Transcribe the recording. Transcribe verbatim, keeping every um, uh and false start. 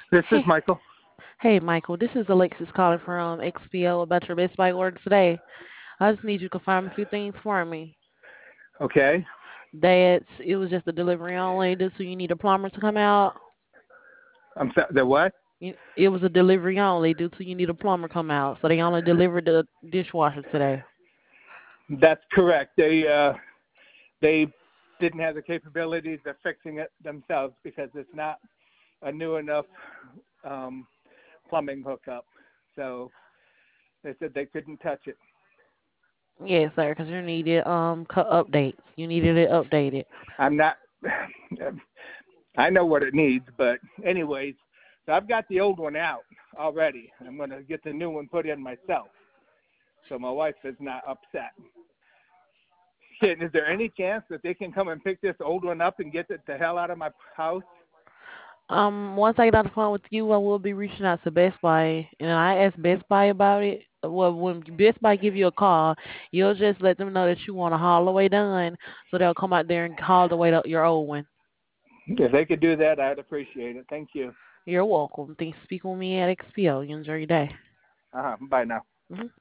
This is Hey, Michael. hey, Michael. This is Alexis calling from X P O about your Best Buy order today. I just need you to confirm a few things for me. Okay. That it was just a delivery only, just so you need a plumber to come out. I'm sorry. The what? You, it was a delivery only, due to you need a plumber come out. So they only delivered the dishwasher today. That's correct. They uh, they didn't have the capabilities of fixing it themselves because it's not a new enough um, plumbing hookup. So they said they couldn't touch it. Yes, sir, because you needed um co- updates. You needed it updated. I'm not. I know what it needs, but anyways, so I've got the old one out already. I'm going to get the new one put in myself, so my wife is not upset. Shit, is there any chance that they can come and pick this old one up and get it the hell out of my house? Um, once I get off the phone with you, I will be reaching out to Best Buy, and I asked Best Buy about it. Well, when Best Buy give you a call, you'll just let them know that you want a haul away done, so they'll come out there and haul away the, your old one. If they could do that, I'd appreciate it. Thank you. You're welcome. Thanks for speaking with me at X P O. You enjoy your day. Uh-huh. Bye now. Mhm.